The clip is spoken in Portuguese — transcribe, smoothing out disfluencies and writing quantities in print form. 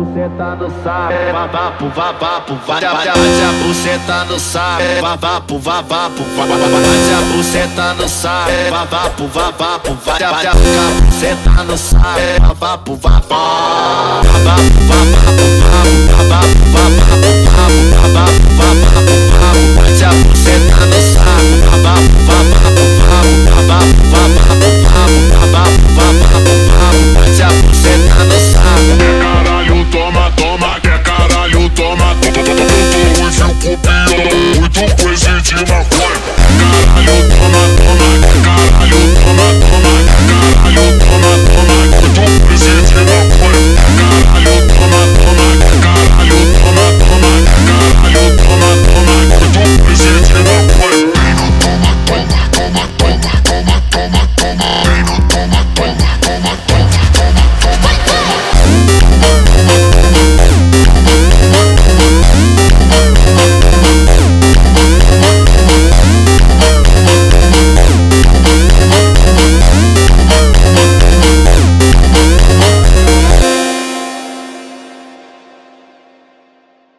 buceta no saco, vapo, vapo, bate a buceta no saco, vapo, vapo, bate a buceta no saco, vapo, bate a buceta no saco, vapo, vapo.